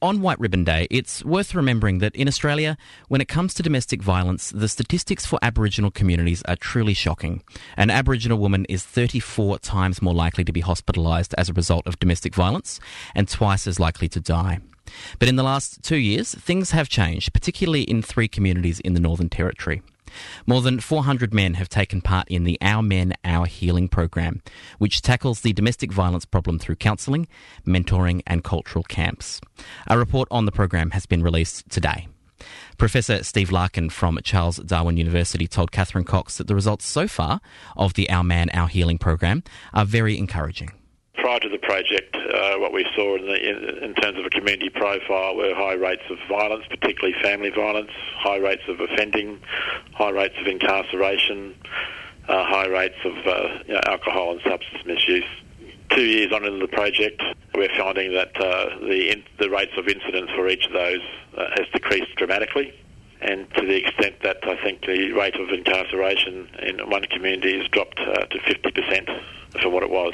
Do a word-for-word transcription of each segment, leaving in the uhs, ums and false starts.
On White Ribbon Day, it's worth remembering that in Australia, when it comes to domestic violence, the statistics for Aboriginal communities are truly shocking. An Aboriginal woman is thirty-four times more likely to be hospitalised as a result of domestic violence and twice as likely to die. But in the last two years, things have changed, particularly in three communities in the Northern Territory. More than four hundred men have taken part in the Our Men, Our Healing program, which tackles the domestic violence problem through counselling, mentoring and cultural camps. A report on the program has been released today. Professor Steve Larkin from Charles Darwin University told Catherine Cox that the results so far of the Our Man, Our Healing program are very encouraging. Prior to the project, uh, what we saw in, the, in, in terms of a community profile were high rates of violence, particularly family violence, high rates of offending, high rates of incarceration, uh, high rates of uh, you know, alcohol and substance misuse. Two years on into the project, we're finding that uh, the, in, the rates of incidents for each of those uh, has decreased dramatically, and to the extent that I think the rate of incarceration in one community has dropped uh, to fifty percent from what it was.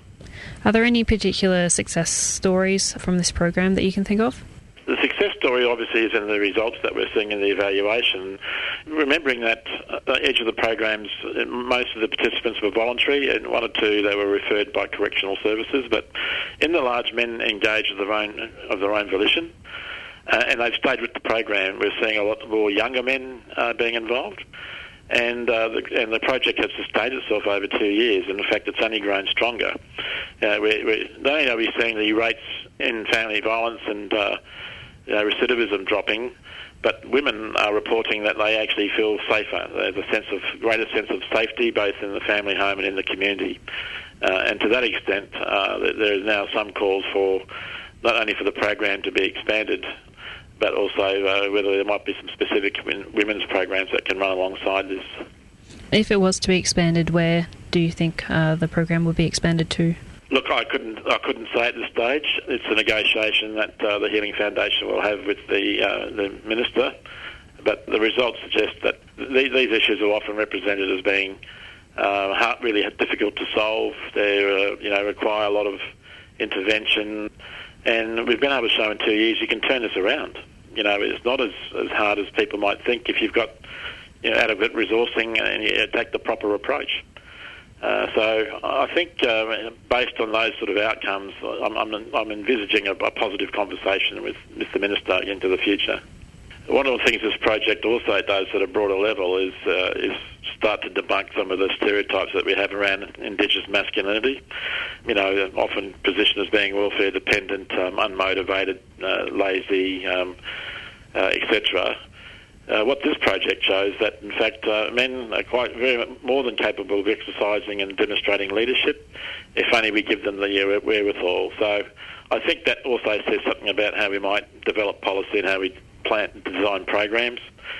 Are there any particular success stories from this program that you can think of? The success story obviously is in the results that we're seeing in the evaluation. Remembering that uh, each of the programs, most of the participants were voluntary, and one or two they were referred by correctional services, but in the large, men engaged of their own, of their own volition, uh, and they've stayed with the program. We're seeing a lot more younger men uh, being involved. And, uh, the, and the project has sustained itself over two years, and in fact it's only grown stronger. Uh, we're, we're, not only are we seeing the rates in family violence and uh, you know, recidivism dropping, but women are reporting that they actually feel safer. There's a sense of greater sense of safety both in the family home and in the community. Uh, and to that extent, uh, there is now some calls for not only for the program to be expanded, but also uh, whether there might be some specific women's programs that can run alongside this. If it was to be expanded, where do you think uh, the program would be expanded to? Look, I couldn't I couldn't say at this stage. It's a negotiation that uh, the Healing Foundation will have with the uh, the Minister, but the results suggest that th- these issues are often represented as being uh, hard, really difficult to solve. They uh, you know require a lot of intervention, and we've been able to show in two years you can turn this around. You know, it's not as, as hard as people might think if you've got you know, adequate resourcing and you take the proper approach. Uh, so I think uh, based on those sort of outcomes, I'm, I'm, I'm envisaging a, a positive conversation with Mister Minister into the future. One of the things this project also does at a broader level is uh, is start to debunk some of the stereotypes that we have around Indigenous masculinity. You know, often positioned as being welfare dependent, um, unmotivated, uh, lazy, um, uh, et cetera. Uh, what this project shows that, in fact, uh, men are quite very more than capable of exercising and demonstrating leadership, if only we give them the wherewithal. So I think that also says something about how we might develop policy and how we plan and design programs.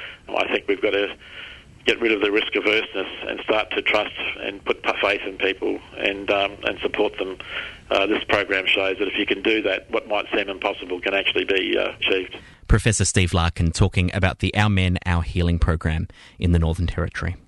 I think we've got to get rid of the risk averseness and start to trust and put faith in people and um, and support them. Uh, this program shows that if you can do that, what might seem impossible can actually be uh, achieved. Professor Steve Larkin talking about the Our Men, Our Healing program in the Northern Territory.